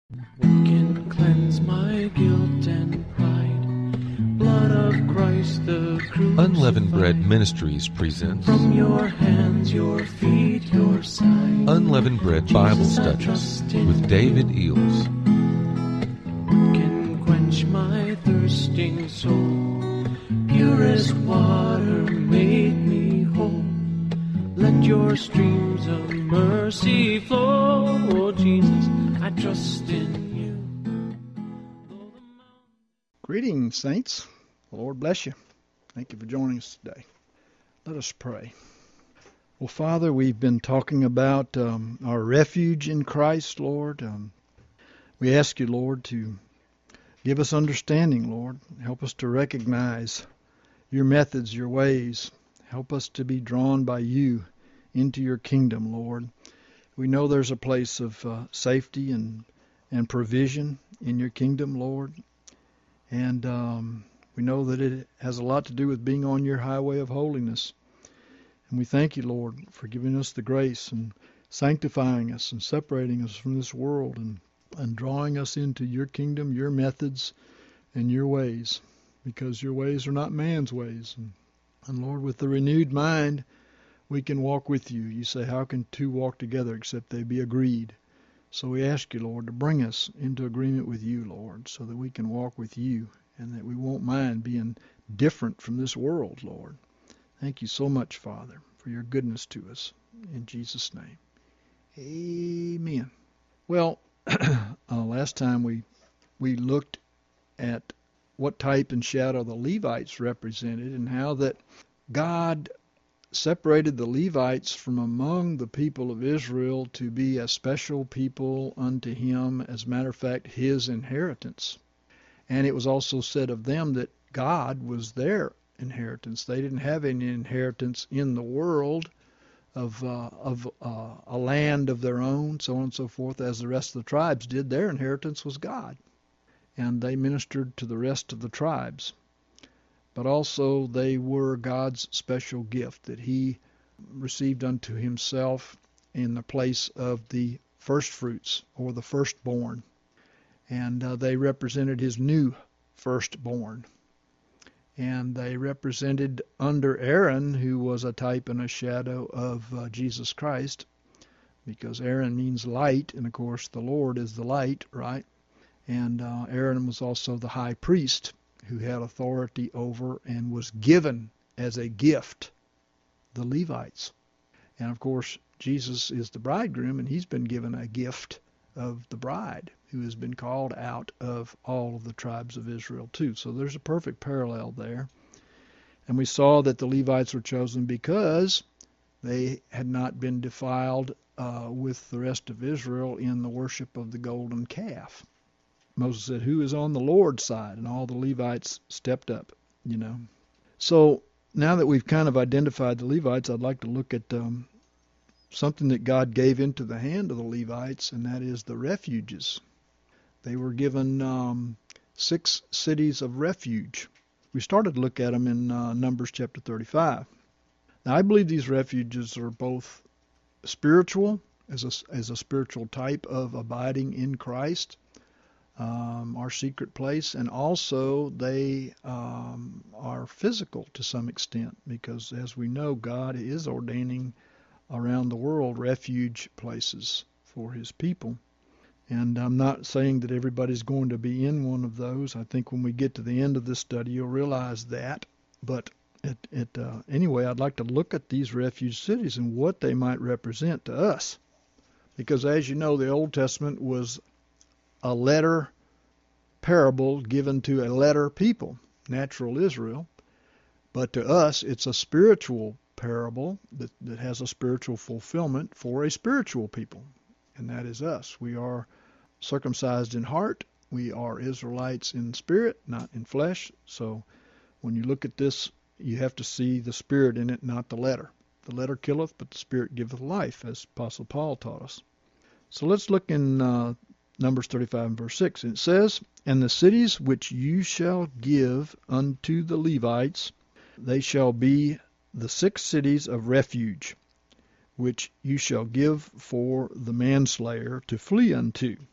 What can cleanse my guilt and pride? Blood of Christ the crucified. Unleavened Bread Ministries presents From your hands, your feet, your side. Unleavened Bread Bible Studies with David Eels. What can quench my thirsting soul? Purest water make me whole. Let your streams of mercy flow. Oh, Jesus, I trust in you. Greetings, saints. The Lord bless you. Thank you for joining us today. Let us pray. Well, Father, we've been talking about our refuge in Christ, Lord. We ask you, Lord, to give us understanding, Lord. Help us to recognize your methods, your ways. Help us to be drawn by you into your kingdom, Lord. We know there's a place of safety and provision in your kingdom, Lord. And we know that it has a lot to do with being on your highway of holiness. And we thank you, Lord, for giving us the grace and sanctifying us and separating us from this world and drawing us into your kingdom, your methods, and your ways. Because your ways are not man's ways. And Lord, with the renewed mind, we can walk with you. You say, how can two walk together except they be agreed? So we ask you, Lord, to bring us into agreement with you, Lord, so that we can walk with you and that we won't mind being different from this world, Lord. Thank you so much, Father, for your goodness to us. In Jesus' name, amen. Well, last time we looked at what type and shadow the Levites represented and how that God separated the Levites from among the people of Israel to be a special people unto him, as a matter of fact, his inheritance. And it was also said of them that God was their inheritance. They didn't have any inheritance in the world of a land of their own, so on and so forth, as the rest of the tribes did. Their inheritance was God. And they ministered to the rest of the tribes. But also they were God's special gift that he received unto himself in the place of the first fruits or the firstborn. And they represented his new firstborn. And they represented under Aaron, who was a type and a shadow of Jesus Christ, because Aaron means light, and of course the Lord is the light, right? And Aaron was also the high priest who had authority over and was given as a gift the Levites. And of course, Jesus is the bridegroom, and he's been given a gift of the bride, who has been called out of all of the tribes of Israel too. So there's a perfect parallel there. And we saw that the Levites were chosen because they had not been defiled with the rest of Israel in the worship of the golden calf. Moses said, who is on the Lord's side? And all the Levites stepped up, you know. So now that we've kind of identified the Levites, I'd like to look at something that God gave into the hand of the Levites, and that is the refuges. They were given 6 cities of refuge. We started to look at them in Numbers chapter 35. Now, I believe these refuges are both spiritual, as a spiritual type of abiding in Christ, our secret place, and also they are physical to some extent, because as we know, God is ordaining around the world refuge places for his people. And I'm not saying that everybody's going to be in one of those. I think when we get to the end of this study, you'll realize that. But anyway, I'd like to look at these refuge cities and what they might represent to us. Because as you know, the Old Testament was a letter parable given to a letter people, natural Israel. But to us, it's a spiritual parable that has a spiritual fulfillment for a spiritual people. And that is us. We are circumcised in heart. We are Israelites in spirit, not in flesh. So when you look at this, you have to see the spirit in it, not the letter. The letter killeth, but the spirit giveth life, as Apostle Paul taught us. So let's look in Numbers 35 and verse 6. And it says, and the cities which you shall give unto the Levites, they shall be the 6 cities of refuge, which you shall give for the manslayer to flee unto.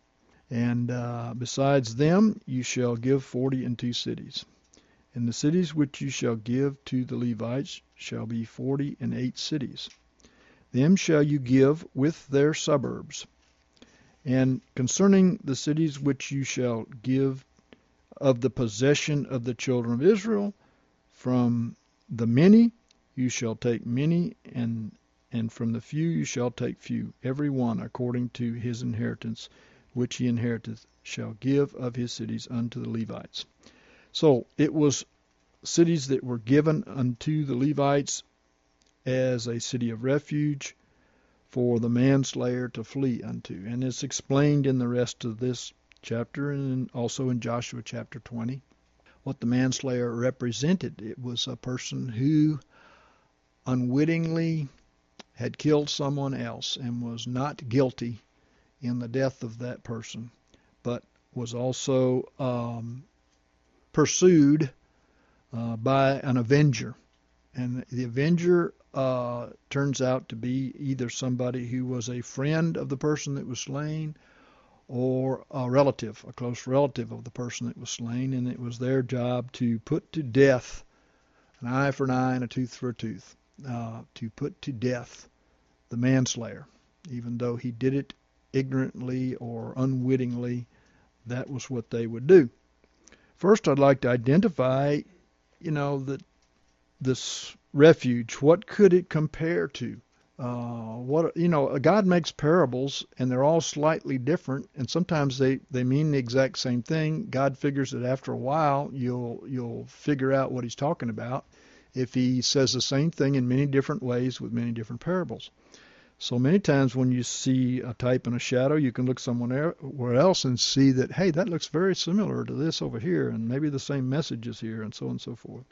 And besides them you shall give 42 cities. And the cities which you shall give to the Levites shall be 48 cities. Them shall you give with their suburbs. And concerning the cities which you shall give of the possession of the children of Israel, from the many you shall take many, and from the few you shall take few, every one according to his inheritance, which he inheriteth, shall give of his cities unto the Levites. So it was cities that were given unto the Levites as a city of refuge for the manslayer to flee unto. And it's explained in the rest of this chapter and also in Joshua chapter 20 what the manslayer represented. It was a person who unwittingly had killed someone else and was not guilty in the death of that person, but was also pursued by an avenger. And the avenger turns out to be either somebody who was a friend of the person that was slain or a relative, a close relative of the person that was slain, and it was their job to put to death, an eye for an eye and a tooth for a tooth, to put to death the manslayer. Even though he did it ignorantly or unwittingly, that was what they would do. First, I'd like to identify, that this refuge, what could it compare to? God makes parables, and they're all slightly different, and sometimes they mean the exact same thing. God figures that after a while you'll figure out what he's talking about if he says the same thing in many different ways with many different parables. So many times when you see a type and a shadow, you can look somewhere else and see that, hey, that looks very similar to this over here, and maybe the same message is here, and so on and so forth.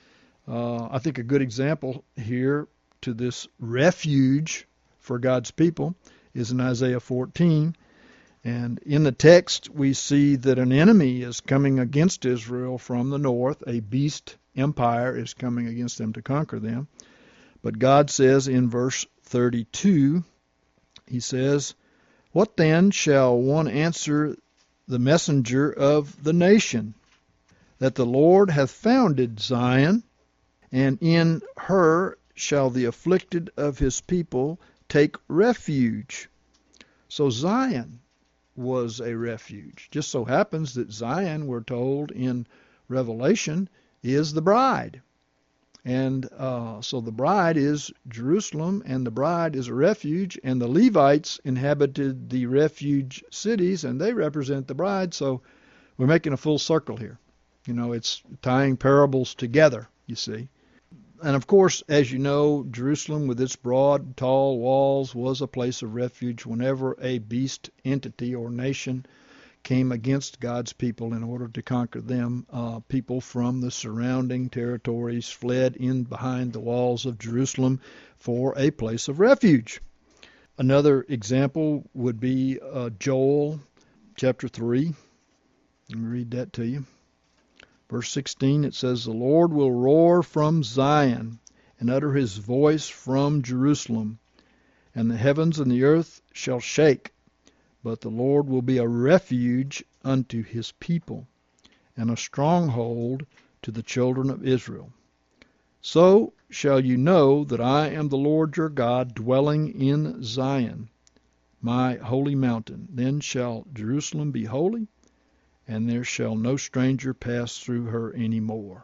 I think a good example here to this refuge for God's people is in Isaiah 14. And in the text, we see that an enemy is coming against Israel from the north. A beast empire is coming against them to conquer them. But God says in verse 32, he says, "What then shall one answer the messenger of the nation? That the Lord hath founded Zion, and in her shall the afflicted of his people take refuge." So Zion was a refuge. Just so happens that Zion, we're told in Revelation, is the bride. And so the bride is Jerusalem, and the bride is a refuge, and the Levites inhabited the refuge cities, and they represent the bride. So we're making a full circle here. It's tying parables together, you see. And of course, as you know, Jerusalem with its broad, tall walls was a place of refuge whenever a beast entity or nation came against God's people in order to conquer them. People from the surrounding territories fled in behind the walls of Jerusalem for a place of refuge. Another example would be Joel chapter 3. Let me read that to you. Verse 16, it says, "The Lord will roar from Zion and utter his voice from Jerusalem, and the heavens and the earth shall shake. But the Lord will be a refuge unto his people, and a stronghold to the children of Israel. So shall you know that I am the Lord your God, dwelling in Zion, my holy mountain. Then shall Jerusalem be holy, and there shall no stranger pass through her any more."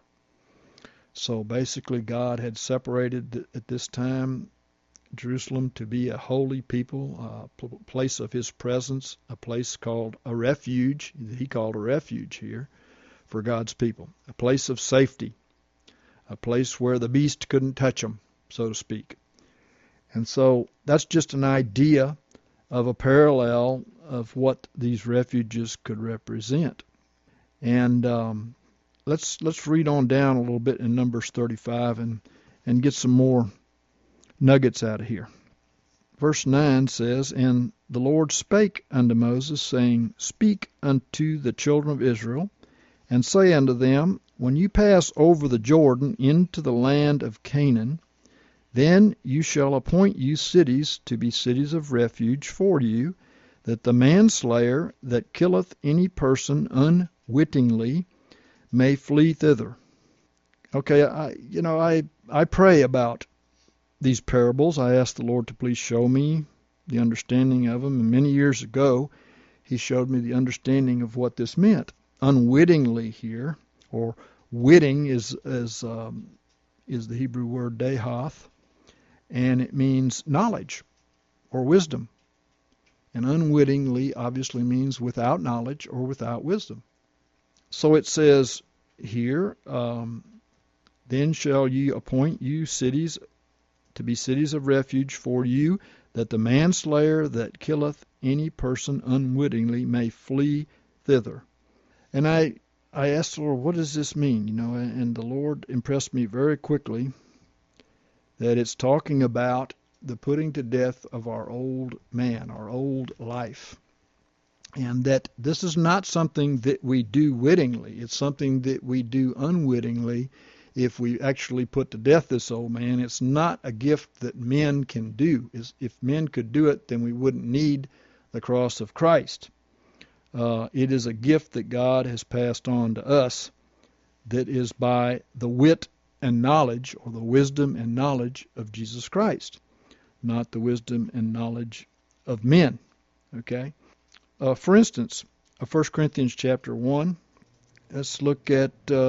So basically God had separated at this time Jerusalem to be a holy people, a place of his presence, a place called a refuge. He called a refuge here for God's people, a place of safety, a place where the beast couldn't touch them, so to speak. And so that's just an idea of a parallel of what these refuges could represent. And let's read on down a little bit in Numbers 35 and get some more nuggets out of here. Verse 9 says, "And the Lord spake unto Moses, saying, Speak unto the children of Israel, and say unto them, When you pass over the Jordan into the land of Canaan, then you shall appoint you cities to be cities of refuge for you, that the manslayer that killeth any person unwittingly may flee thither. Okay, I pray about these parables. I ask the Lord to please show me the understanding of them. And many years ago, He showed me the understanding of what this meant. Unwittingly here, or witting is the Hebrew word dehath, and it means knowledge or wisdom. And unwittingly obviously means without knowledge or without wisdom. So it says here, then shall ye appoint you cities to be cities of refuge for you, that the manslayer that killeth any person unwittingly may flee thither. And I asked the Lord, what does this mean? And the Lord impressed me very quickly that it's talking about the putting to death of our old man, our old life. And that this is not something that we do wittingly. It's something that we do unwittingly if we actually put to death this old man. It's not a gift that men can do. If men could do it, then we wouldn't need the cross of Christ. It is a gift that God has passed on to us that is by the wit and knowledge, or the wisdom and knowledge of Jesus Christ, not the wisdom and knowledge of men. Okay? For instance, 1 Corinthians chapter 1, let's look at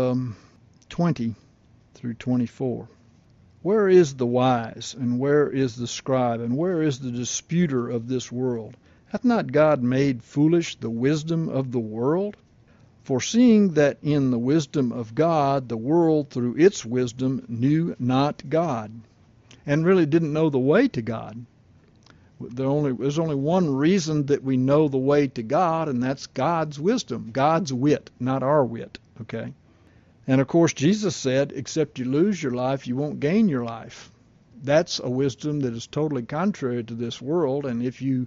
20 through 24. Where is the wise, and where is the scribe, and where is the disputer of this world? Hath not God made foolish the wisdom of the world? Foreseeing that in the wisdom of God the world through its wisdom knew not God, and really didn't know the way to God. There's only one reason that we know the way to God, and that's God's wisdom, God's wit, not our wit. Okay? And of course Jesus said, except you lose your life, you won't gain your life. That's a wisdom that is totally contrary to this world, and if you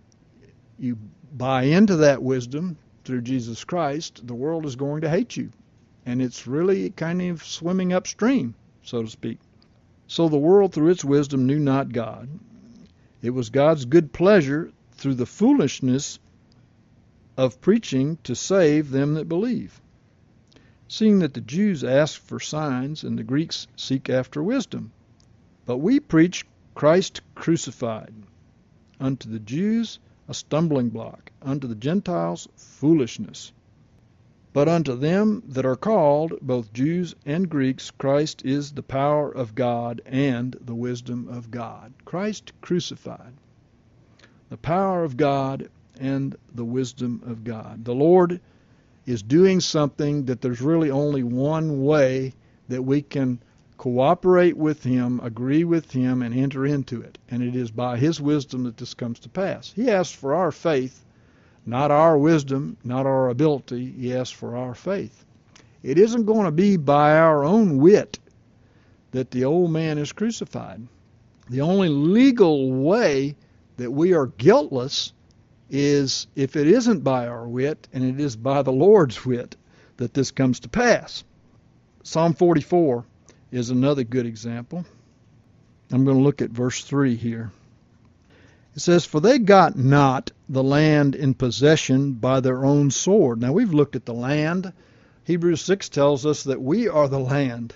buy into that wisdom through Jesus Christ, the world is going to hate you. And it's really kind of swimming upstream, so to speak. So the world through its wisdom knew not God. It was God's good pleasure through the foolishness of preaching to save them that believe. Seeing that the Jews ask for signs and the Greeks seek after wisdom. But we preach Christ crucified, unto the Jews a stumbling block, unto the Gentiles foolishness. But unto them that are called, both Jews and Greeks, Christ is the power of God and the wisdom of God. Christ crucified. The power of God and the wisdom of God. The Lord is doing something that there's really only one way that we can cooperate with Him, agree with Him, and enter into it. And it is by His wisdom that this comes to pass. He asks for our faith, not our wisdom, not our ability. He asks for our faith. It isn't going to be by our own wit that the old man is crucified. The only legal way that we are guiltless is if it isn't by our wit, and it is by the Lord's wit that this comes to pass. Psalm 44 is another good example. I'm going to look at verse 3 here. It says, for they got not the land in possession by their own sword. Now we've looked at the land. Hebrews 6 tells us that we are the land,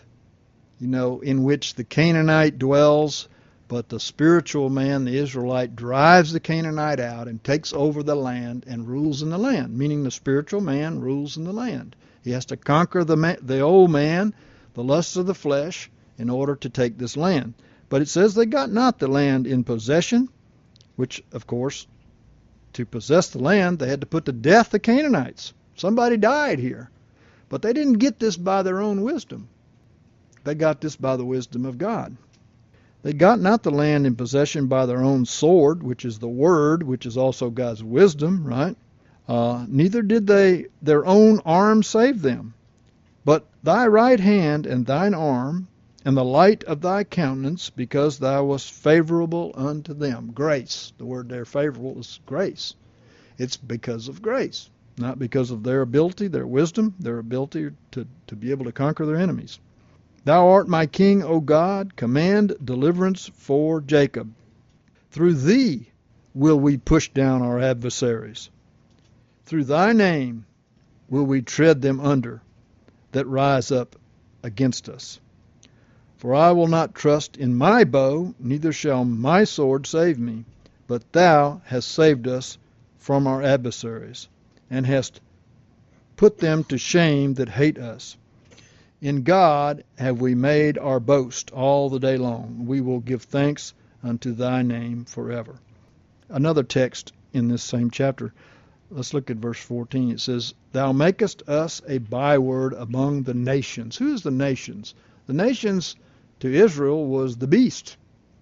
in which the Canaanite dwells, but the spiritual man, the Israelite, drives the Canaanite out and takes over the land and rules in the land, meaning the spiritual man rules in the land. He has to conquer the old man, the lusts of the flesh, in order to take this land. But it says they got not the land in possession, which, of course, to possess the land, they had to put to death the Canaanites. Somebody died here. But they didn't get this by their own wisdom. They got this by the wisdom of God. They got not the land in possession by their own sword, which is the word, which is also God's wisdom, right? Neither did their own arm save them. But thy right hand and thine arm, and the light of thy countenance, because thou wast favorable unto them. Grace. The word there, favorable, is grace. It's because of grace, not because of their ability, their wisdom, their ability to be able to conquer their enemies. Thou art my king, O God. Command deliverance for Jacob. Through thee will we push down our adversaries. Through thy name will we tread them under that rise up against us. For I will not trust in my bow, neither shall my sword save me. But thou hast saved us from our adversaries, and hast put them to shame that hate us. In God have we made our boast all the day long. We will give thanks unto thy name forever. Another text in this same chapter, let's look at verse 14. It says, Thou makest us a byword among the nations. Who is the nations? The nations to Israel was the beast,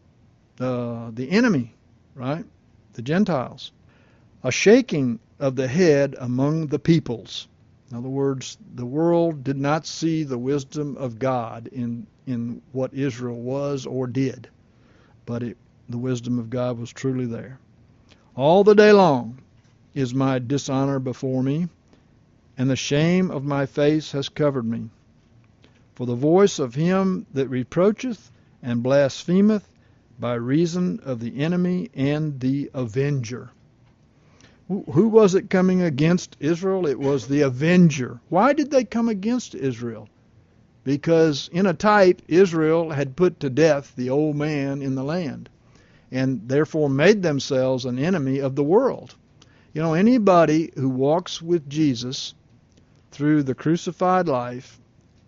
the enemy, right? The Gentiles. A shaking of the head among the peoples. In other words, the world did not see the wisdom of God in what Israel was or did, but the wisdom of God was truly there. All the day long is my dishonor before me, and the shame of my face has covered me. For the voice of him that reproacheth and blasphemeth by reason of the enemy and the avenger. Who was it coming against Israel? It was the avenger. Why did they come against Israel? Because in a type, Israel had put to death the old man in the land, and therefore made themselves an enemy of the world. You know, anybody who walks with Jesus through the crucified life,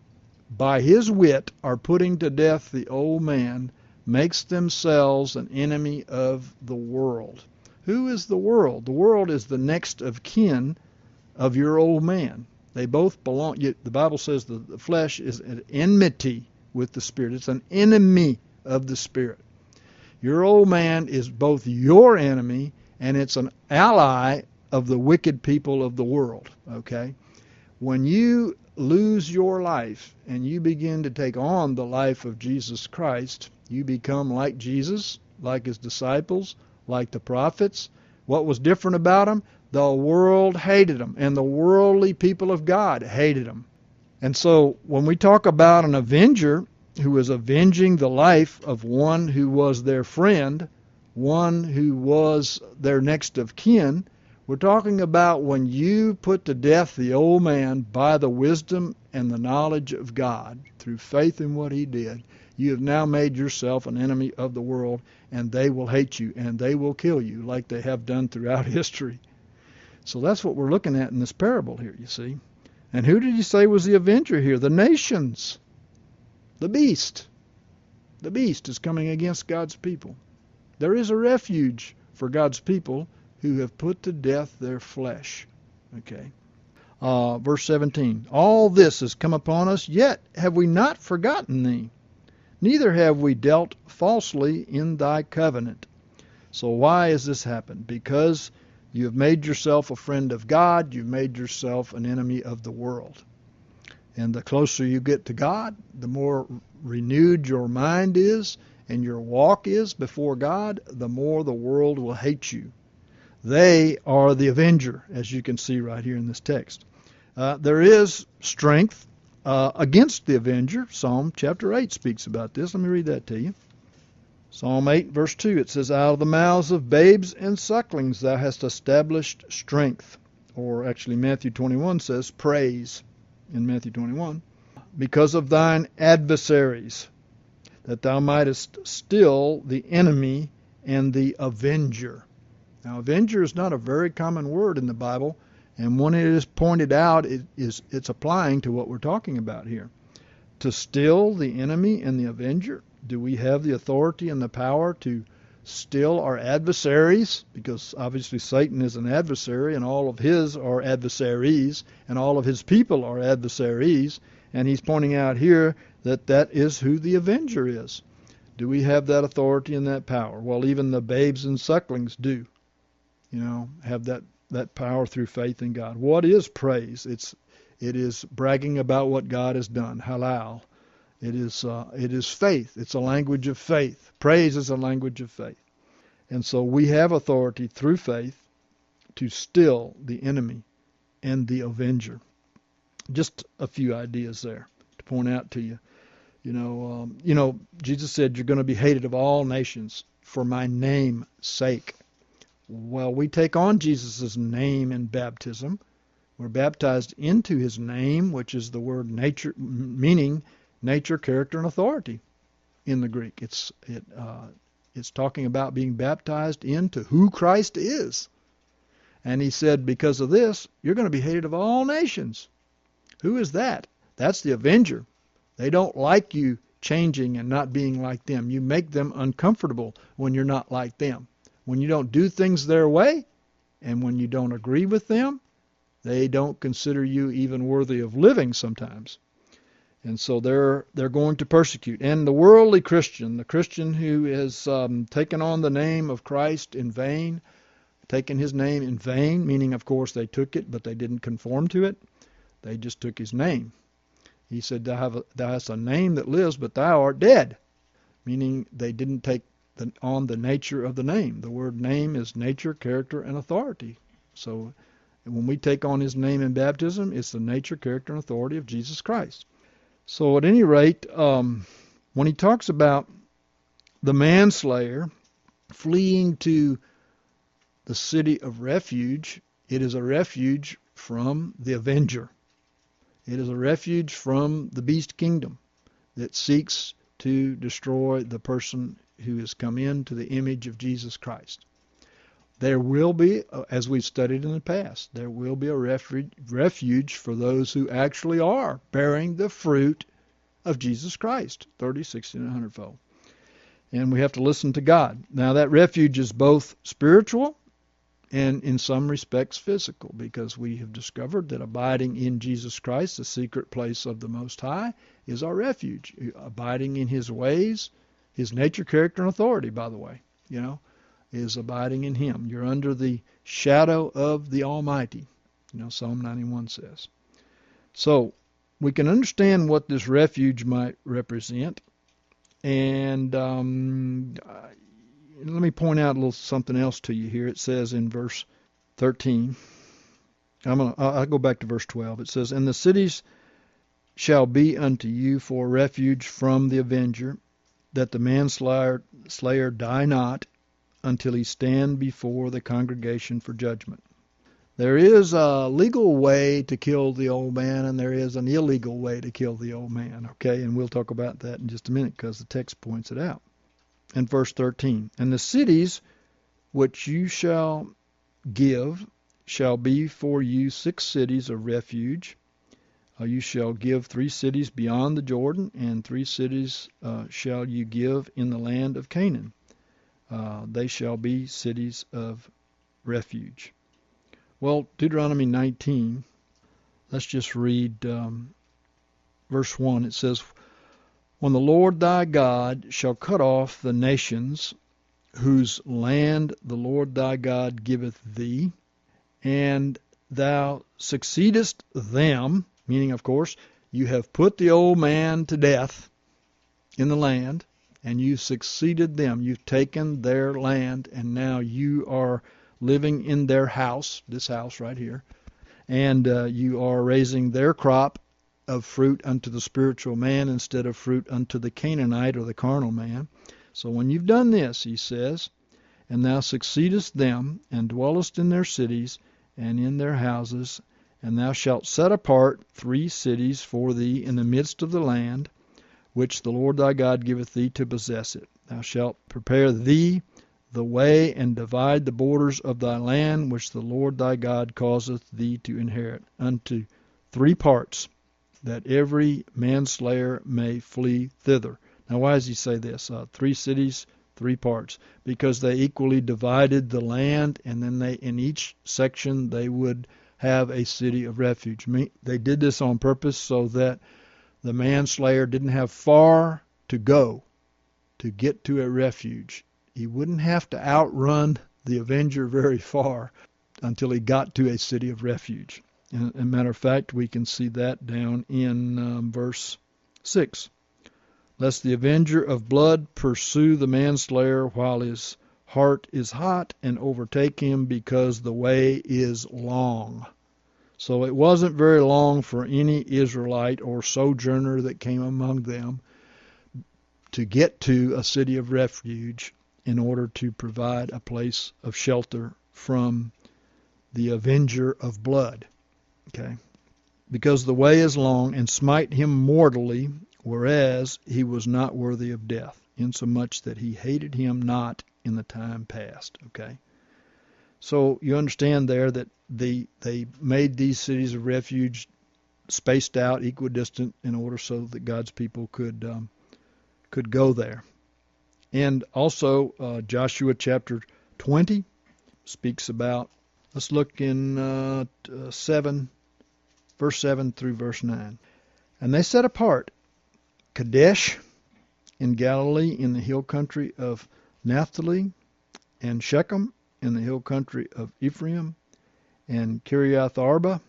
by his wit, are putting to death the old man, makes themselves an enemy of the world. Who is the world? The world is the next of kin of your old man. They both belong. The Bible says the flesh is an enmity with the Spirit. It's an enemy of the Spirit. Your old man is both your enemy and it's an ally of the wicked people of the world. Okay? When you lose your life and you begin to take on the life of Jesus Christ, you become like Jesus, like his disciples, like the prophets. What was different about them? The world hated them, and the worldly people of God hated them. And so when we talk about an avenger who is avenging the life of one who was their friend, one who was their next of kin, we're talking about when you put to death the old man by the wisdom and the knowledge of God through faith in what he did. You have now made yourself an enemy of the world, and they will hate you, and they will kill you like they have done throughout history. So that's what we're looking at in this parable here, you see. And who did he say was the avenger here? The nations. The beast. The beast is coming against God's people. There is a refuge for God's people who have put to death their flesh. Okay. Verse 17. All this has come upon us, yet have we not forgotten thee. Neither have we dealt falsely in thy covenant. So why has this happened? Because you have made yourself a friend of God. You've made yourself an enemy of the world. And the closer you get to God, the more renewed your mind is and your walk is before God, the more the world will hate you. They are the avenger, as you can see right here in this text. There is strength against the avenger. Psalm chapter 8 speaks about this. Let me read that to you. Psalm 8, verse 2, it says, Out of the mouths of babes and sucklings thou hast established strength. Or actually Matthew 21 says praise in Matthew 21. Because of thine adversaries, that thou mightest still the enemy and the avenger. Now, avenger is not a very common word in the Bible, and when it is pointed out, it's applying to what we're talking about here. To still the enemy and the avenger, do we have the authority and the power to still our adversaries? Because obviously Satan is an adversary, and all of his are adversaries, and all of his people are adversaries, and he's pointing out here that that is who the avenger is. Do we have that authority and that power? Well, even the babes and sucklings do, have that power through faith in God. What is praise? It is bragging about what God has done. Halal. It is faith. It's a language of faith. Praise is a language of faith. And so we have authority through faith to still the enemy and the avenger. Just a few ideas there to point out to you. Jesus said you're going to be hated of all nations for my name's sake. Well, we take on Jesus' name in baptism. We're baptized into his name, which is the word nature, meaning nature, character, and authority in the Greek. It's talking about being baptized into who Christ is. And he said, because of this, you're going to be hated of all nations. Who is that? That's the avenger. They don't like you changing and not being like them. You make them uncomfortable when you're not like them. When you don't do things their way, and when you don't agree with them, they don't consider you even worthy of living sometimes. And so they're going to persecute. And the worldly Christian, the Christian who has taken on the name of Christ in vain, taken his name in vain, meaning, of course, they took it, but they didn't conform to it. They just took his name. He said, thou hast a name that lives, but thou art dead, meaning they didn't take on the nature of the name. The word name is nature, character, and authority. So when we take on his name in baptism, it's the nature, character, and authority of Jesus Christ. So at any rate, when he talks about the manslayer fleeing to the city of refuge, it is a refuge from the avenger. It is a refuge from the beast kingdom that seeks to destroy the person who has come into the image of Jesus Christ. There will be, as we've studied in the past, there will be a refuge for those who actually are bearing the fruit of Jesus Christ, 30, 60, and 100-fold. And we have to listen to God. Now that refuge is both spiritual and in some respects physical, because we have discovered that abiding in Jesus Christ, the secret place of the Most High, is our refuge. Abiding in his ways, his nature, character, and authority, by the way, is abiding in him. You're under the shadow of the Almighty, Psalm 91 says. So we can understand what this refuge might represent. And let me point out a little something else to you here. It says in verse 13, I'll go back to verse 12. It says, and the cities shall be unto you for refuge from the avenger, that the manslayer die not until he stand before the congregation for judgment. There is a legal way to kill the old man, and there is an illegal way to kill the old man, okay? And we'll talk about that in just a minute because the text points it out. In verse 13, and the cities which you shall give shall be for you 6 cities of refuge. You shall give 3 cities beyond the Jordan, and 3 cities shall you give in the land of Canaan. They shall be cities of refuge. Well, Deuteronomy 19, let's just read verse 1. It says, when the Lord thy God shall cut off the nations whose land the Lord thy God giveth thee, and thou succeedest them, meaning, of course, you have put the old man to death in the land, and you succeeded them. You've taken their land, and now you are living in their house, this house right here, and you are raising their crop of fruit unto the spiritual man instead of fruit unto the Canaanite or the carnal man. So when you've done this, he says, and thou succeedest them, and dwellest in their cities, and in their houses, and thou shalt set apart 3 cities for thee in the midst of the land, which the Lord thy God giveth thee to possess it. Thou shalt prepare thee the way, and divide the borders of thy land, which the Lord thy God causeth thee to inherit, unto 3 parts, that every manslayer may flee thither. Now, why does he say this? 3 cities, 3 parts. Because they equally divided the land, and then in each section they would have a city of refuge. They did this on purpose so that the manslayer didn't have far to go to get to a refuge. He wouldn't have to outrun the avenger very far until he got to a city of refuge. As a matter of fact, we can see that down in verse 6. Lest the avenger of blood pursue the manslayer while his heart is hot, and overtake him, because the way is long. So it wasn't very long for any Israelite or sojourner that came among them to get to a city of refuge in order to provide a place of shelter from the avenger of blood. Okay? Because the way is long, and smite him mortally, whereas he was not worthy of death, insomuch that he hated him not in the time past. Okay? So you understand there that they made these cities of refuge spaced out, equidistant, in order so that God's people could go there. And also Joshua chapter 20 speaks about, let's look in 7, verse 7 through verse 9. And they set apart Kadesh in Galilee in the hill country of Naphtali, and Shechem in the hill country of Ephraim, and Kiriath Arba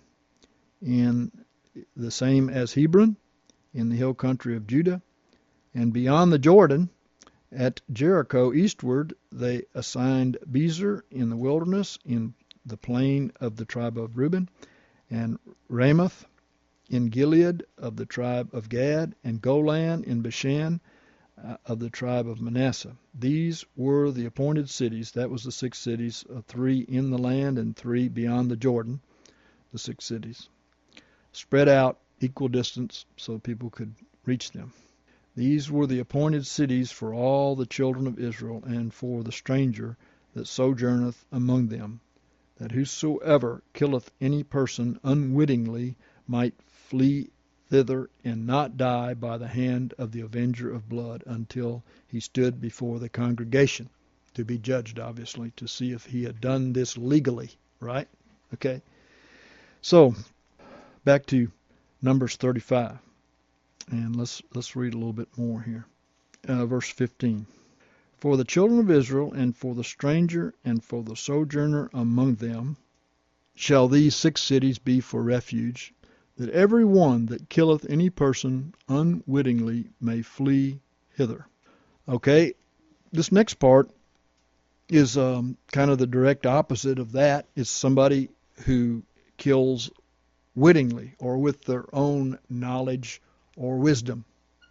in the same as Hebron in the hill country of Judah, and beyond the Jordan at Jericho eastward they assigned Bezer in the wilderness in the plain of the tribe of Reuben, and Ramoth in Gilead of the tribe of Gad, and Golan in Bashan of the tribe of Manasseh. These were the appointed cities. That was the 6 cities, 3 in the land and 3 beyond the Jordan, the 6 cities, spread out equal distance so people could reach them. These were the appointed cities for all the children of Israel, and for the stranger that sojourneth among them, that whosoever killeth any person unwittingly might flee thither, and not die by the hand of the avenger of blood, until he stood before the congregation, to be judged, obviously, to see if he had done this legally, right? Okay. So, back to Numbers 35, and let's read a little bit more here. Verse 15. For the children of Israel, and for the stranger, and for the sojourner among them, shall these 6 cities be for refuge, that every one that killeth any person unwittingly may flee hither. Okay, this next part is kind of the direct opposite of that. It's somebody who kills wittingly or with their own knowledge or wisdom.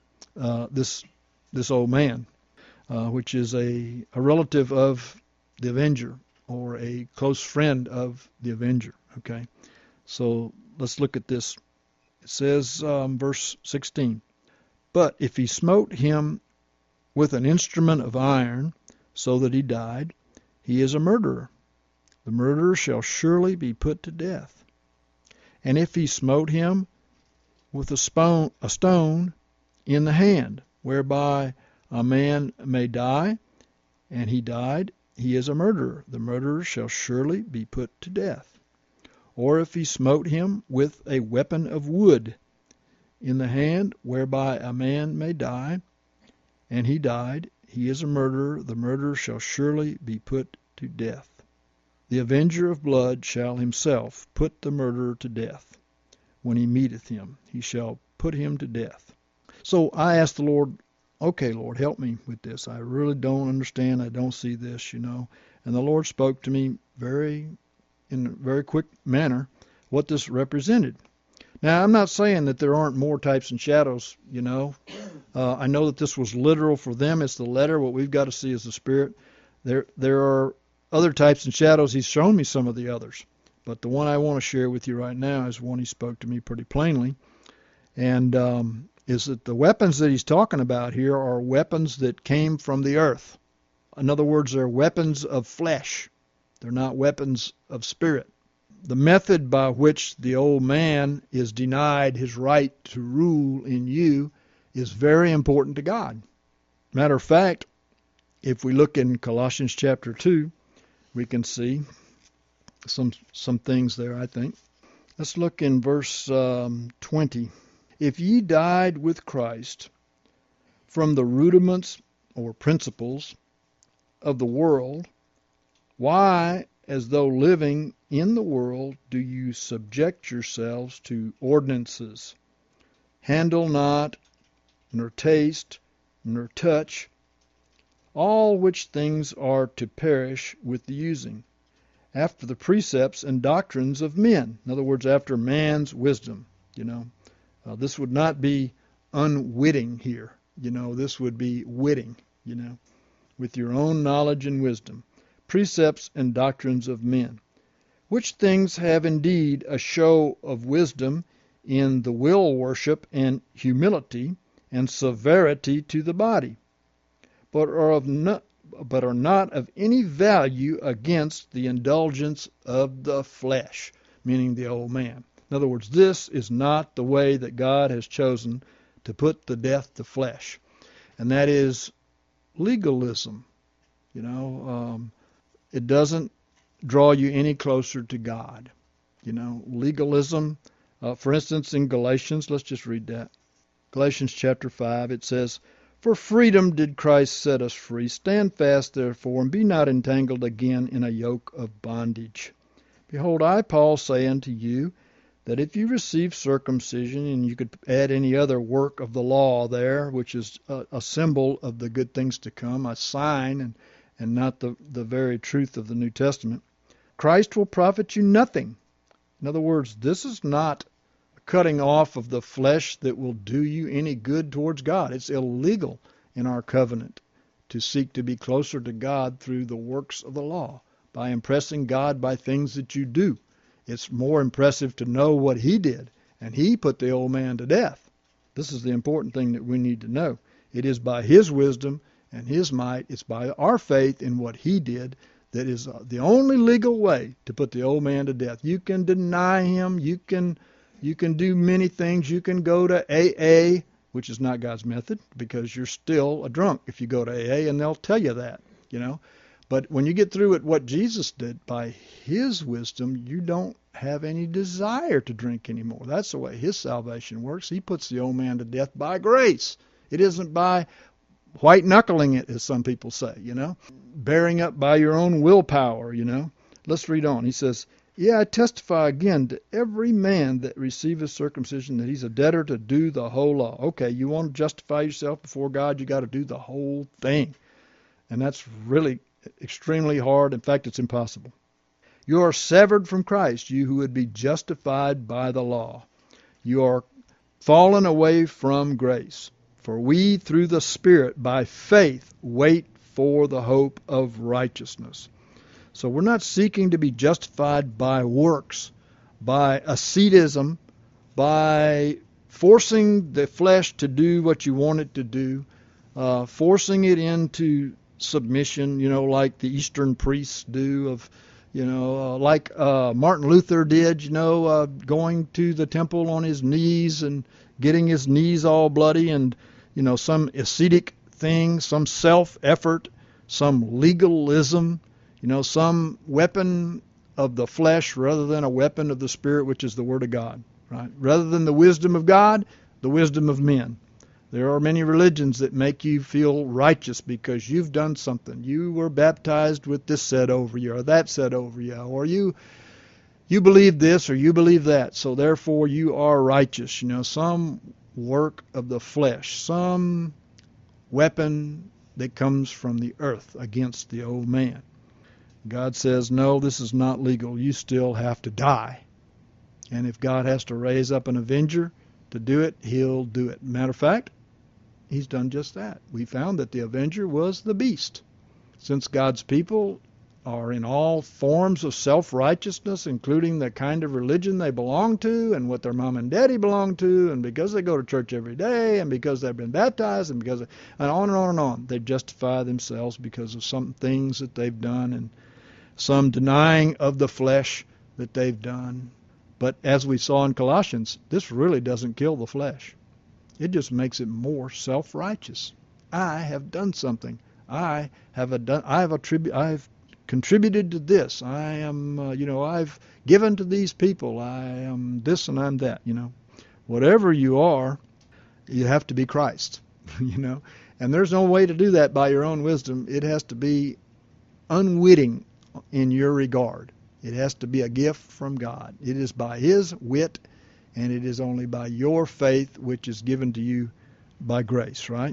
This old man, which is a relative of the avenger or a close friend of the avenger. Okay, so let's look at this. It says, verse 16, but if he smote him with an instrument of iron so that he died, he is a murderer. The murderer shall surely be put to death. And if he smote him with a stone in the hand, whereby a man may die, and he died, he is a murderer. The murderer shall surely be put to death. Or if he smote him with a weapon of wood in the hand, whereby a man may die, and he died, he is a murderer. The murderer shall surely be put to death. The avenger of blood shall himself put the murderer to death. When he meeteth him, he shall put him to death. So I asked the Lord, okay, Lord, help me with this. I really don't understand. I don't see this, And the Lord spoke to me in a very quick manner what this represented. Now, I'm not saying that there aren't more types and shadows, I know that this was literal for them. It's the letter. What we've got to see is the spirit. There are other types and shadows. He's shown me some of the others. But the one I want to share with you right now is one he spoke to me pretty plainly. And is that the weapons that he's talking about here are weapons that came from the earth. In other words, they're weapons of flesh. They're not weapons of spirit. The method by which the old man is denied his right to rule in you is very important to God. Matter of fact, if we look in Colossians chapter 2, we can see some things there, I think. Let's look in verse 20. If ye died with Christ from the rudiments or principles of the world, why, as though living in the world, do you subject yourselves to ordinances? Handle not, nor taste, nor touch, all which things are to perish with the using, after the precepts and doctrines of men. In other words, after man's wisdom. This would not be unwitting here. This would be witting, with your own knowledge and wisdom, precepts and doctrines of men, which things have indeed a show of wisdom in the will worship and humility and severity to the body, but are not of any value against the indulgence of the flesh, meaning the old man. In other words, this is not the way that God has chosen to put to death the flesh, and that is legalism. It doesn't draw you any closer to God. Legalism, for instance, in Galatians, let's just read that. Galatians chapter 5, it says, "For freedom did Christ set us free. Stand fast, therefore, and be not entangled again in a yoke of bondage. Behold, I, Paul, say unto you, that if you receive circumcision," and you could add any other work of the law there, which is a symbol of the good things to come, a sign, and not the very truth of the New Testament, "Christ will profit you nothing." In other words, this is not a cutting off of the flesh that will do you any good towards God. It's illegal in our covenant to seek to be closer to God through the works of the law, by impressing God by things that you do. It's more impressive to know what He did, and He put the old man to death. This is the important thing that we need to know. It is by His wisdom and His might, it's by our faith in what He did, that is the only legal way to put the old man to death. You can deny Him, you can do many things. You can go to AA, which is not God's method, because you're still a drunk if you go to AA, and they'll tell you that, But when you get through at what Jesus did, by His wisdom, you don't have any desire to drink anymore. That's the way His salvation works. He puts the old man to death by grace. It isn't by white-knuckling it, as some people say, bearing up by your own willpower, Let's read on. He says, "Yea, I testify again to every man that receiveth circumcision that he's a debtor to do the whole law." Okay, you want to justify yourself before God, you got to do the whole thing. And that's really extremely hard. In fact, it's impossible. "You are severed from Christ, you who would be justified by the law. You are fallen away from grace. For we, through the Spirit, by faith, wait for the hope of righteousness." So we're not seeking to be justified by works, by asceticism, by forcing the flesh to do what you want it to do, forcing it into submission, like the Eastern priests do, like Martin Luther did, going to the temple on his knees and getting his knees all bloody, and some ascetic thing, some self-effort, some legalism, some weapon of the flesh rather than a weapon of the Spirit, which is the Word of God, right? Rather than the wisdom of God, the wisdom of men. There are many religions that make you feel righteous because you've done something. You were baptized with this said over you, or that said over you, or you believe this or you believe that, so therefore you are righteous. Some work of the flesh, some weapon that comes from the earth against the old man. God says, no, this is not legal. You still have to die. And if God has to raise up an avenger to do it, He'll do it. Matter of fact, He's done just that. We found that the avenger was the beast. Since God's people are in all forms of self-righteousness, including the kind of religion they belong to and what their mom and daddy belong to, and because they go to church every day, and because they've been baptized, and because, and on and on and on, they justify themselves because of some things that they've done and some denying of the flesh that they've done. But as we saw in Colossians, this really doesn't kill the flesh. It just makes it more self-righteous. I have done something. I've contributed to this. I am, I've given to these people. I am this and I'm that, Whatever you are, you have to be Christ, And there's no way to do that by your own wisdom. It has to be unwitting in your regard. It has to be a gift from God. It is by His wit, and it is only by your faith, which is given to you by grace, right?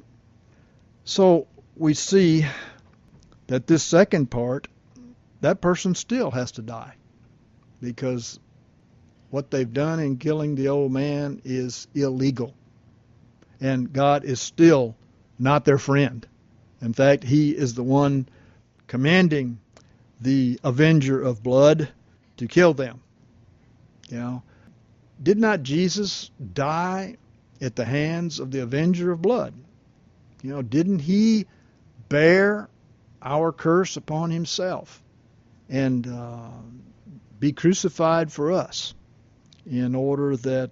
So we see that this second part, that person still has to die, because what they've done in killing the old man is illegal, and God is still not their friend. In fact, He is the one commanding the avenger of blood to kill them. You know, did not Jesus die at the hands of the avenger of blood? You know, didn't he bear our curse upon himself and be crucified for us in order that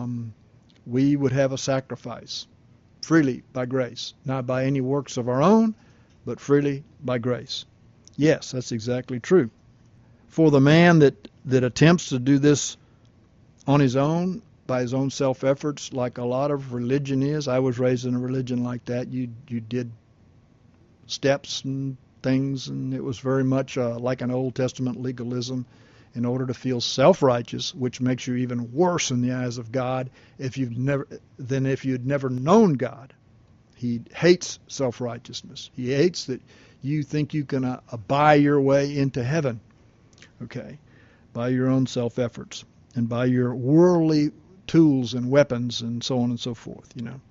we would have a sacrifice freely by grace, not by any works of our own, but freely by grace? Yes, that's exactly true. For the man that attempts to do this on his own, by his own self-efforts, like a lot of religion is. I was raised in a religion like that. You did steps and things, and it was very much like an Old Testament legalism in order to feel self-righteous, which makes you even worse in the eyes of God if you'd never known God. He hates self-righteousness. He hates that you think you can buy your way into heaven, okay, by your own self-efforts and by your worldly tools and weapons and so on and so forth, you know.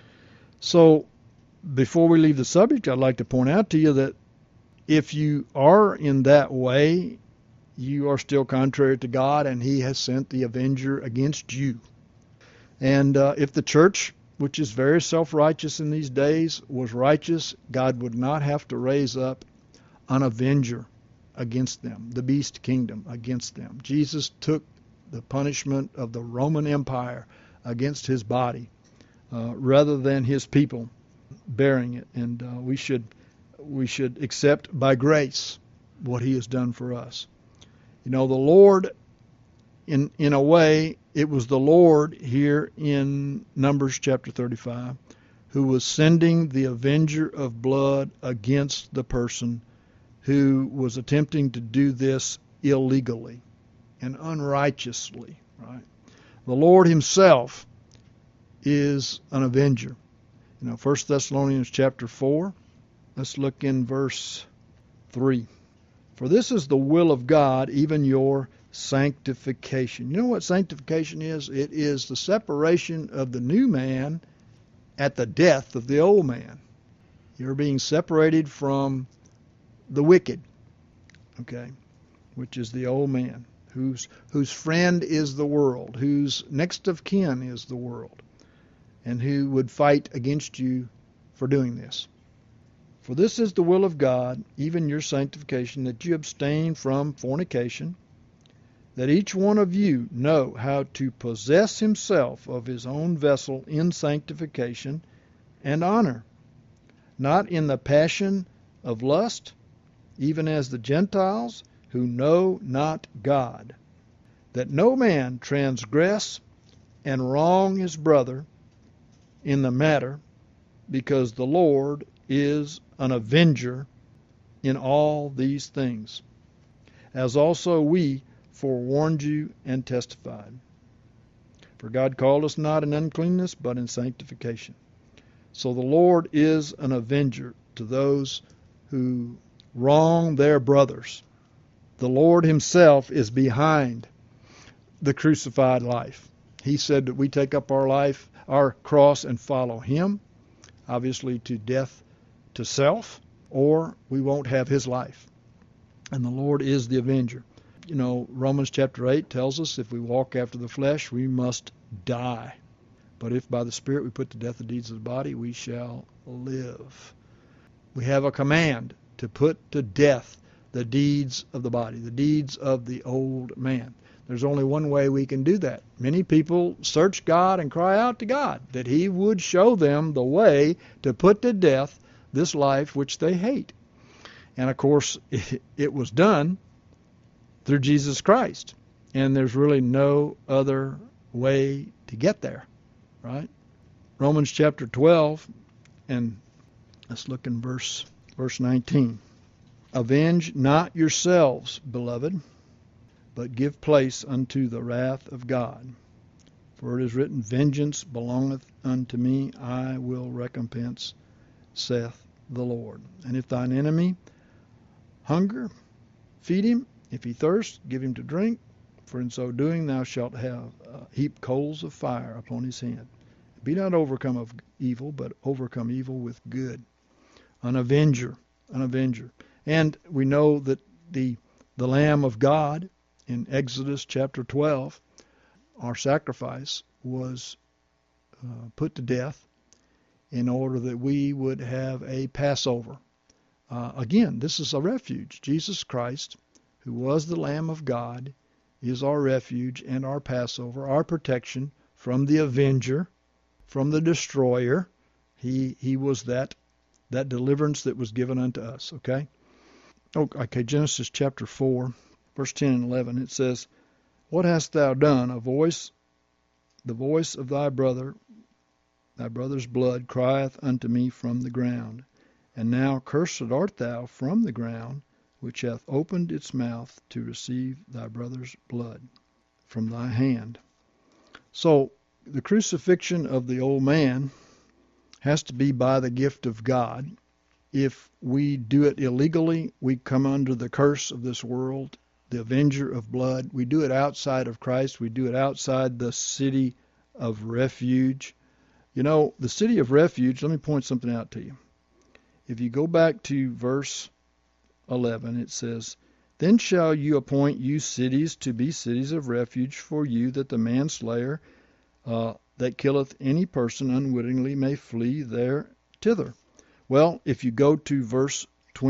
So before we leave the subject, I'd like to point out to you that if you are in that way, you are still contrary to God, and he has sent the avenger against you. And if the church, which is very self-righteous in these days, was righteous, God would not have to raise up an avenger against them, the beast kingdom against them. Jesus took the punishment of the Roman Empire against his body rather than his people bearing it. And we should accept by grace what he has done for us. You know, the Lord, in a way, it was the Lord here in Numbers chapter 35 who was sending the avenger of blood against the person who was attempting to do this illegally and unrighteously, right? The Lord himself is an avenger. You know, 1 Thessalonians chapter 4, let's look in verse 3. For this is the will of God, even your sanctification. You know what sanctification is? It is the separation of the new man at the death of the old man. You're being separated from the wicked, okay, which is the old man, whose friend is the world, whose next of kin is the world, and who would fight against you for doing this. For this is the will of God, even your sanctification, that you abstain from fornication, that each one of you know how to possess himself of his own vessel in sanctification and honor, not in the passion of lust, even as the Gentiles who know not God, that no man transgress and wrong his brother in the matter, because the Lord is an avenger in all these things, as also we forewarned you and testified. For God called us not in uncleanness, but in sanctification. So the Lord is an avenger to those who wrong their brothers. The Lord himself is behind the crucified life. He said that we take up our life, our cross, and follow him, obviously to death to self, or we won't have his life. And the Lord is the avenger. You know, Romans chapter 8 tells us if we walk after the flesh, we must die. But if by the Spirit we put to death the deeds of the body, we shall live. We have a command to put to death the deeds of the body, the deeds of the old man. There's only one way we can do that. Many people search God and cry out to God that he would show them the way to put to death this life which they hate. And of course, it was done through Jesus Christ. And there's really no other way to get there, right? Romans chapter 12, and let's look in verse 19. Avenge not yourselves, beloved, but give place unto the wrath of God. For it is written, Vengeance belongeth unto me, I will recompense, saith the Lord. And if thine enemy hunger, feed him. If he thirst, give him to drink. For in so doing thou shalt have heap coals of fire upon his head. Be not overcome of evil, but overcome evil with good. An avenger. And we know that the Lamb of God in Exodus chapter 12, our sacrifice was put to death in order that we would have a Passover. Again, this is a refuge. Jesus Christ, who was the Lamb of God, is our refuge and our Passover, our protection from the avenger, from the destroyer. He was that deliverance that was given unto us, okay? Okay, Genesis chapter 4, verse 10 and 11, it says, "What hast thou done? The voice of thy brother's blood crieth unto me from the ground. And now cursed art thou from the ground, which hath opened its mouth to receive thy brother's blood from thy hand." So the crucifixion of the old man has to be by the gift of God. If we do it illegally, we come under the curse of this world, the avenger of blood. We do it outside of Christ. We do it outside the city of refuge. You know, the city of refuge, let me point something out to you. If you go back to verse 11, it says, "Then shall you appoint you cities to be cities of refuge for you, that the manslayer that killeth any person unwittingly may flee thither." Well, if you go to verse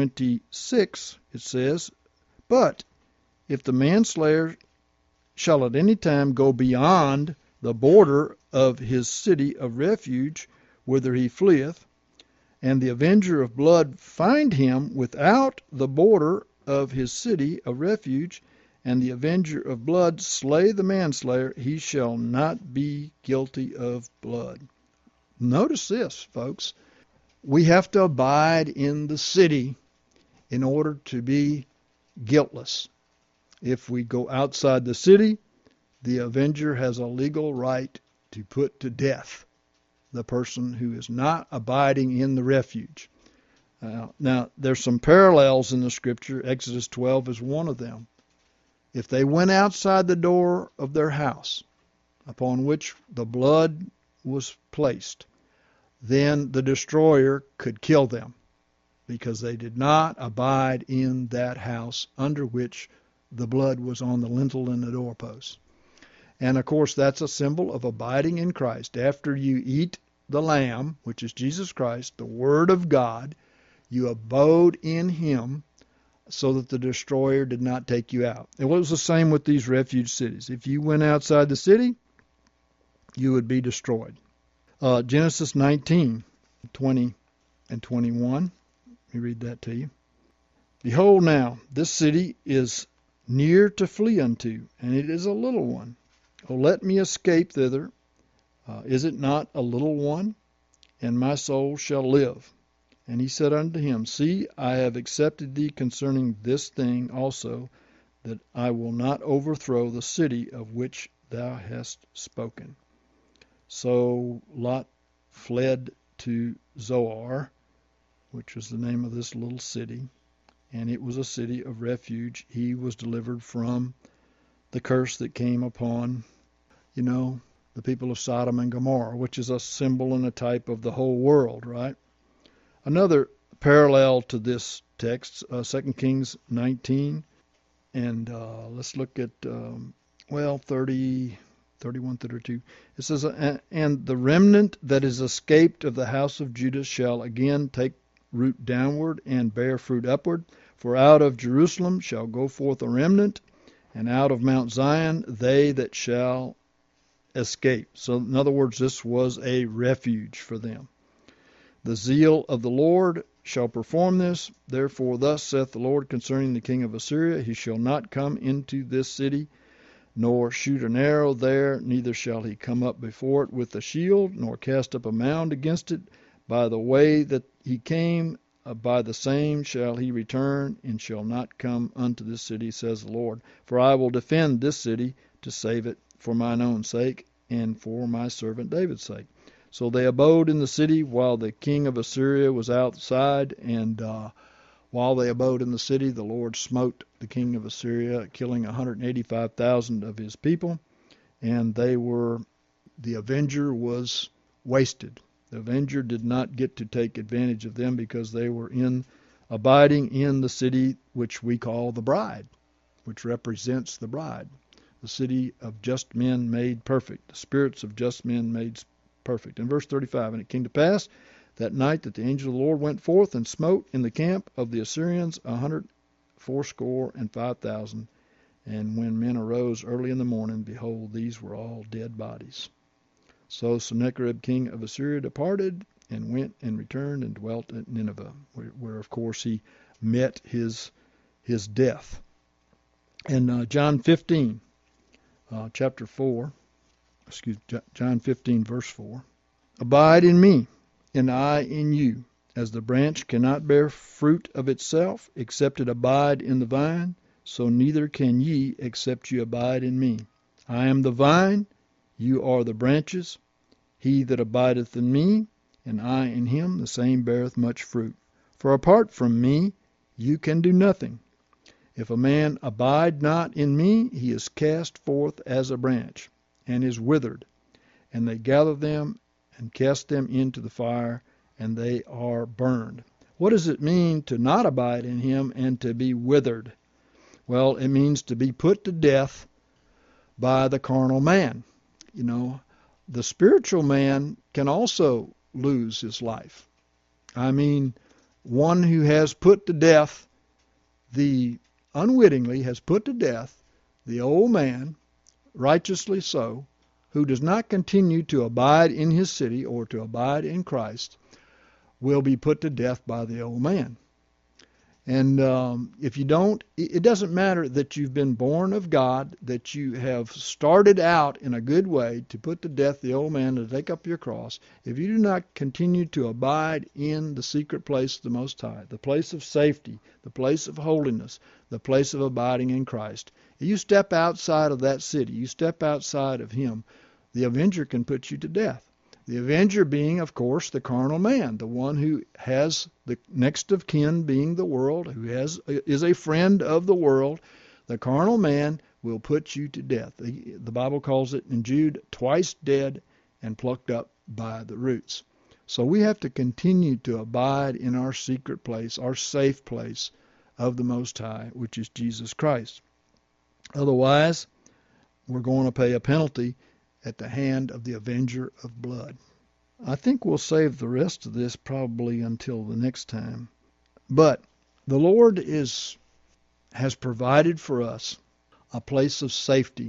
26, it says, "But if the manslayer shall at any time go beyond the border of his city of refuge, whither he fleeth, and the avenger of blood find him without the border of his city of refuge, and the avenger of blood slay the manslayer, he shall not be guilty of blood." Notice this, folks. We have to abide in the city in order to be guiltless. If we go outside the city, the avenger has a legal right to put to death the person who is not abiding in the refuge. Now, there's some parallels in the Scripture. Exodus 12 is one of them. If they went outside the door of their house, upon which the blood was placed, then the destroyer could kill them, because they did not abide in that house under which the blood was on the lintel and the doorpost. And, of course, that's a symbol of abiding in Christ. After you eat the Lamb, which is Jesus Christ, the Word of God, you abode in Him so that the destroyer did not take you out. It was the same with these refuge cities. If you went outside the city, you would be destroyed. Genesis 19, 20 and 21. Let me read that to you. "Behold now, this city is near to flee unto, and it is a little one. O let me escape thither. Is it not a little one? And my soul shall live. And he said unto him, See, I have accepted thee concerning this thing also, that I will not overthrow the city of which thou hast spoken." So Lot fled to Zoar, which was the name of this little city, and it was a city of refuge. He was delivered from the curse that came upon, the people of Sodom and Gomorrah, which is a symbol and a type of the whole world, right? Another parallel to this text, 2 Kings 19, and let's look at, 30, 31, 32. It says, "And the remnant that is escaped of the house of Judah shall again take root downward and bear fruit upward. For out of Jerusalem shall go forth a remnant, and out of Mount Zion they that shall escape." So, in other words, this was a refuge for them. "The zeal of the Lord shall perform this. Therefore thus saith the Lord concerning the king of Assyria, He shall not come into this city, nor shoot an arrow there, neither shall he come up before it with a shield, nor cast up a mound against it. By the way that he came, by the same shall he return, and shall not come unto this city, says the Lord. For I will defend this city to save it for mine own sake, and for my servant David's sake." So they abode in the city while the king of Assyria was outside, and while they abode in the city, the Lord smote the king of Assyria, killing 185,000 of his people, and the avenger was wasted. The avenger did not get to take advantage of them because they were in abiding in the city which we call the bride, which represents the bride, the city of just men made perfect, the spirits of just men made perfect. In verse 35, and it came to pass that night that the angel of the Lord went forth and smote in the camp of the Assyrians 185,000. And when men arose early in the morning, behold, these were all dead bodies. So Sennacherib king of Assyria departed and went and returned and dwelt at Nineveh, where of course he met his death. In John 15, chapter 4, John 15, verse 4, abide in me, and I in you, as the branch cannot bear fruit of itself, except it abide in the vine, so neither can ye, except you abide in me. I am the vine, you are the branches. He that abideth in me, and I in him, the same beareth much fruit. For apart from me, you can do nothing. If a man abide not in me, he is cast forth as a branch, and is withered. And they gather them and cast them into the fire, and they are burned. What does it mean to not abide in him and to be withered? Well, it means to be put to death by the carnal man. You know, the spiritual man can also lose his life. I mean, one who has put to death, unwittingly has put to death the old man, righteously so, who does not continue to abide in his city or to abide in Christ, will be put to death by the old man. And if you don't, it doesn't matter that you've been born of God, that you have started out in a good way to put to death the old man, to take up your cross. If you do not continue to abide in the secret place of the Most High, the place of safety, the place of holiness, the place of abiding in Christ, if you step outside of that city, you step outside of Him, the avenger can put you to death. The avenger being, of course, the carnal man, the one who has the next of kin being the world, who is a friend of the world. The carnal man will put you to death. The Bible calls it in Jude, twice dead and plucked up by the roots. So we have to continue to abide in our secret place, our safe place of the Most High, which is Jesus Christ. Otherwise, we're going to pay a penalty at the hand of the avenger of blood. I think we'll save the rest of this probably until the next time. But the Lord has provided for us a place of safety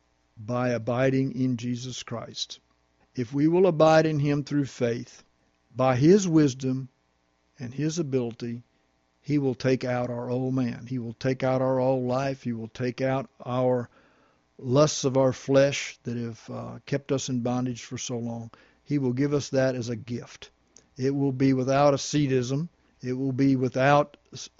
by abiding in Jesus Christ. If we will abide in Him through faith, by His wisdom and His ability, He will take out our old man. He will take out our old life. He will take out our lusts of our flesh that have kept us in bondage for so long. He will give us that as a gift. It will be without asceticism. It will be without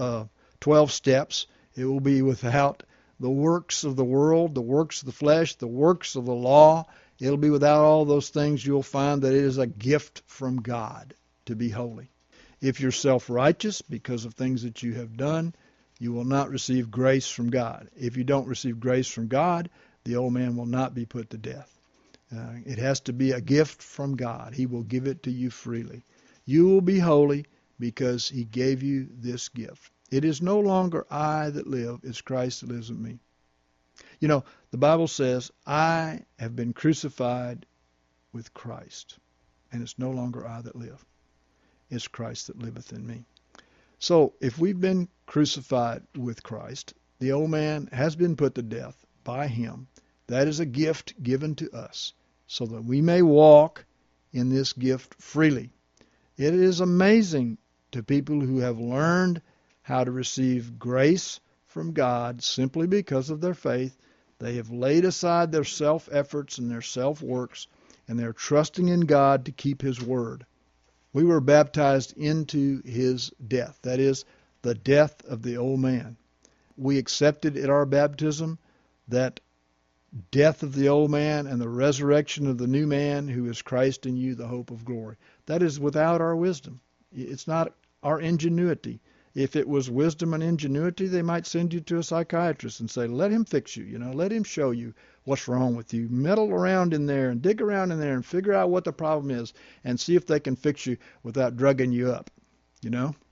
12 steps. It will be without the works of the world, the works of the flesh, the works of the law. It'll be without all those things. You'll find that it is a gift from God to be holy. If you're self-righteous because of things that you have done, you will not receive grace from God. If you don't receive grace from God, the old man will not be put to death. It has to be a gift from God. He will give it to you freely. You will be holy because He gave you this gift. It is no longer I that live, it's Christ that lives in me. You know, the Bible says, I have been crucified with Christ, and it's no longer I that live. It's Christ that liveth in me. So, if we've been crucified with Christ, the old man has been put to death by Him. That is a gift given to us so that we may walk in this gift freely. It is amazing to people who have learned how to receive grace from God simply because of their faith. They have laid aside their self-efforts and their self-works, and they're trusting in God to keep His word. We were baptized into His death, that is, the death of the old man. We accepted at our baptism that death of the old man and the resurrection of the new man who is Christ in you, the hope of glory. That is without our wisdom. It's not our ingenuity. If it was wisdom and ingenuity, they might send you to a psychiatrist and say, let him fix you, let him show you what's wrong with you. Meddle around in there and dig around in there and figure out what the problem is and see if they can fix you without drugging you up,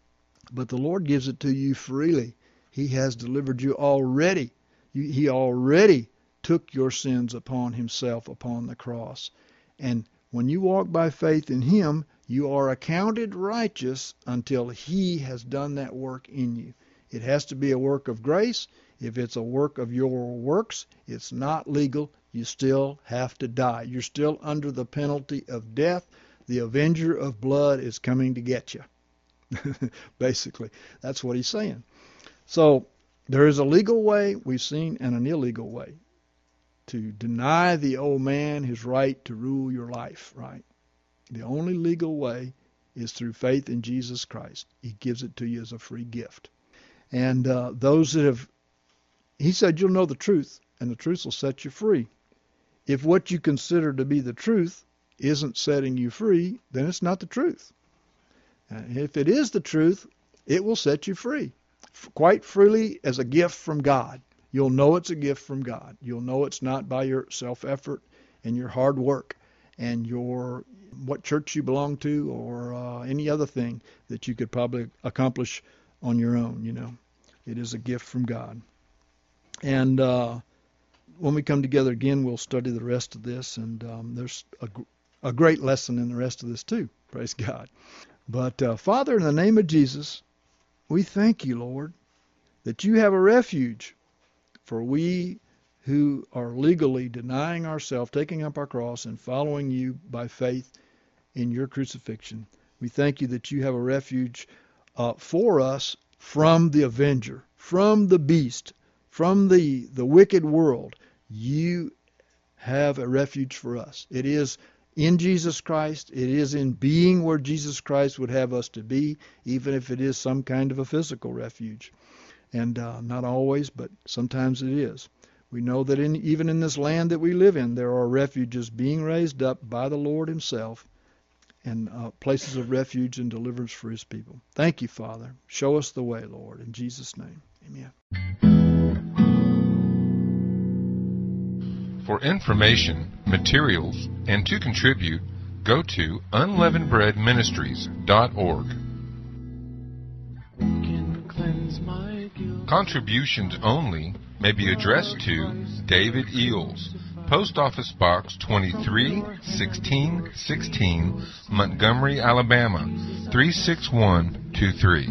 But the Lord gives it to you freely. He has delivered you already. He already took your sins upon himself upon the cross. And when you walk by faith in him, you are accounted righteous until he has done that work in you. It has to be a work of grace. If it's a work of your works, it's not legal. You still have to die. You're still under the penalty of death. The avenger of blood is coming to get you. Basically, that's what he's saying. So there is a legal way we've seen and an illegal way to deny the old man his right to rule your life, right? The only legal way is through faith in Jesus Christ. He gives it to you as a free gift. And those that have, he said, you'll know the truth, and the truth will set you free. If what you consider to be the truth isn't setting you free, then it's not the truth. And if it is the truth, it will set you free, quite freely as a gift from God. You'll know it's a gift from God. You'll know it's not by your self-effort and your hard work and your what church you belong to or any other thing that you could probably accomplish on your own, you know. It is a gift from God. And when we come together again, we'll study the rest of this, and there's a great lesson in the rest of this too. Praise God. But Father, in the name of Jesus, we thank you, Lord, that you have a refuge for we who are legally denying ourselves, taking up our cross, and following you by faith in your crucifixion. We thank you that you have a refuge for us from the avenger, from the beast, from the wicked world. You have a refuge for us. It is in Jesus Christ. It is in being where Jesus Christ would have us to be, even if it is some kind of a physical refuge. And not always, but sometimes it is. We know that even in this land that we live in, there are refuges being raised up by the Lord himself and places of refuge and deliverance for his people. Thank you, Father. Show us the way, Lord. In Jesus' name, amen. For information, materials, and to contribute, go to unleavenedbreadministries.org. Contributions only may be addressed to David Eels, Post Office Box 231616, Montgomery, Alabama 36123.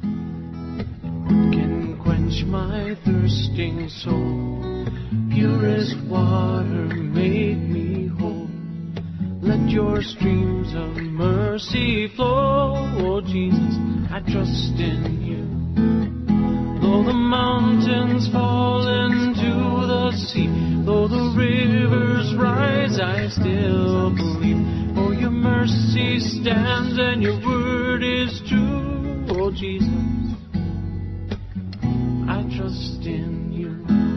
Can quench my thirsting soul, purest water make me whole. Let your streams of mercy flow, oh Jesus, I trust in you. Though the mountains fall into the sea, though the rivers rise, I still believe. For your mercy stands and your word is true, oh Jesus, I trust in you.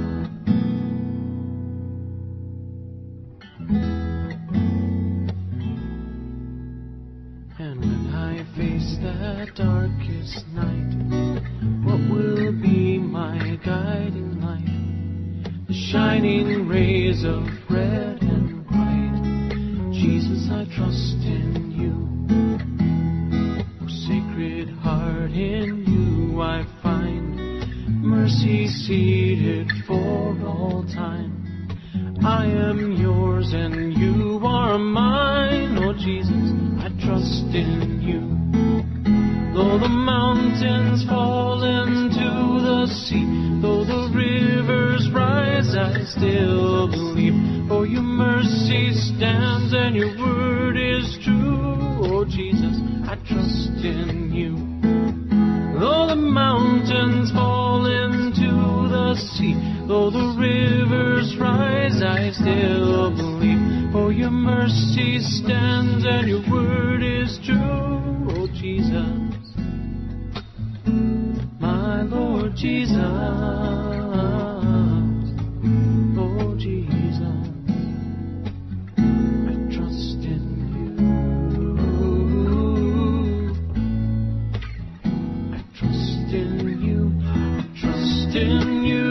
And when I face that darkest night, what will be my guiding light? The shining rays of red and white. Jesus, I trust in you. Oh, Sacred Heart, in you I find mercy seated for all time. I am yours and you are mine. Oh Jesus, I trust in you. Though the mountains fall into the sea, though the rivers rise, I still believe. For your mercy stands and your word is true. Oh Jesus, I trust in you. Though the mountains fall into the sea, though the rivers rise, I still believe. For your mercy stands and your word is true. Oh Jesus, my Lord Jesus, oh Jesus, I trust in you. I trust in you. I trust in you.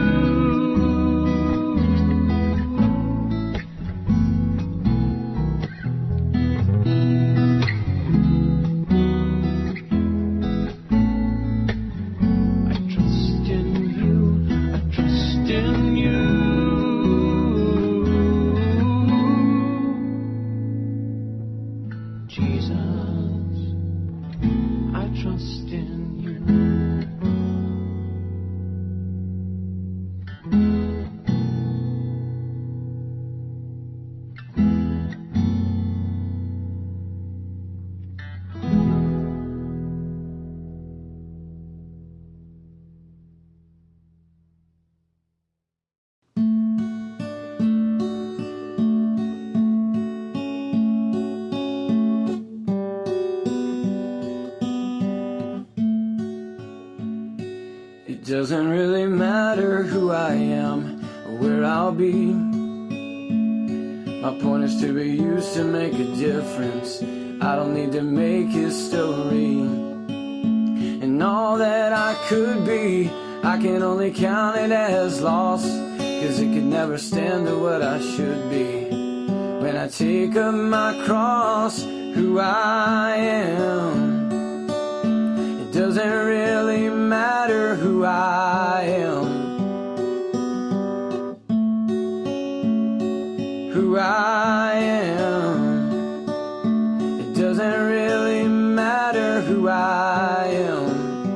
Jesus, I trust in you. It doesn't really matter who I am or where I'll be. My point is to be used to make a difference. I don't need to make history. And all that I could be, I can only count it as loss, 'cause it could never stand to what I should be. When I take up my cross, who I am, it doesn't really matter who I am. Who I am, it doesn't really matter who I am.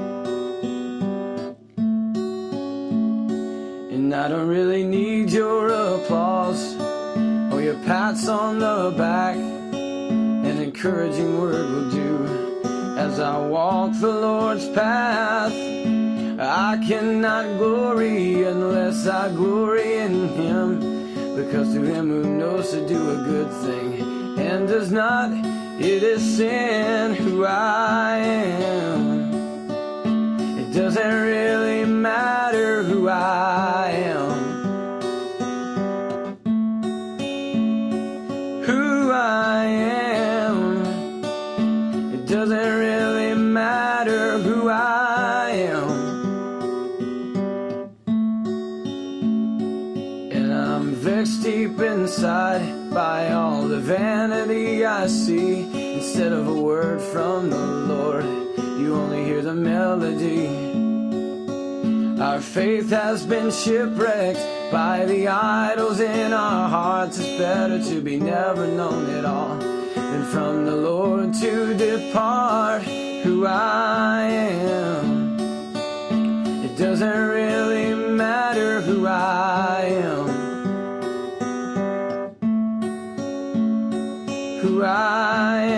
And I don't really need your applause or your pats on the back. An encouraging word will do. As I walk the Lord's path, I cannot glory unless I glory in Him, because to him who knows to do a good thing and does not, it is sin. Who I am, it doesn't really matter who I am. Who I am, it doesn't really matter who I am. And I'm vexed deep inside by all the vanity I see. Instead of a word from the Lord, you only hear the melody. Our faith has been shipwrecked by the idols in our hearts. It's better to be never known at all than from the Lord to depart. Who I am, it doesn't really matter who I am. Who I